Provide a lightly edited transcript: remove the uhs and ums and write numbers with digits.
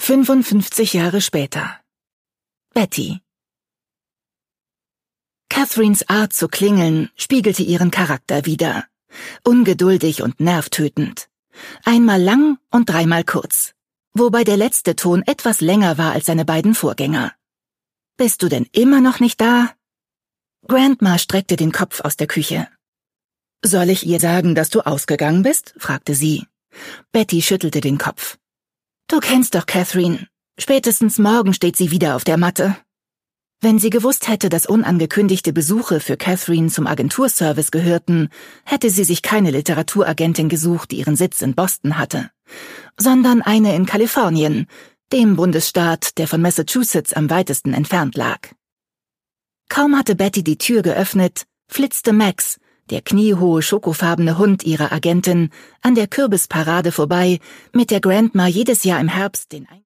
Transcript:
55 Jahre später. Betty. Catherines Art zu klingeln spiegelte ihren Charakter wider. Ungeduldig und nervtötend. Einmal lang und dreimal kurz. Wobei der letzte Ton etwas länger war als seine beiden Vorgänger. »Bist du denn immer noch nicht da?« Grandma streckte den Kopf aus der Küche. »Soll ich ihr sagen, dass du ausgegangen bist?« fragte sie. Betty schüttelte den Kopf. »Du kennst doch Catherine. Spätestens morgen steht sie wieder auf der Matte.« Wenn sie gewusst hätte, dass unangekündigte Besuche für Catherine zum Agenturservice gehörten, hätte sie sich keine Literaturagentin gesucht, die ihren Sitz in Boston hatte, sondern eine in Kalifornien, dem Bundesstaat, der von Massachusetts am weitesten entfernt lag. Kaum hatte Betty die Tür geöffnet, flitzte Max, der kniehohe schokofarbene Hund ihrer Agentin, an der Kürbisparade vorbei, mit der Grandma jedes Jahr im Herbst den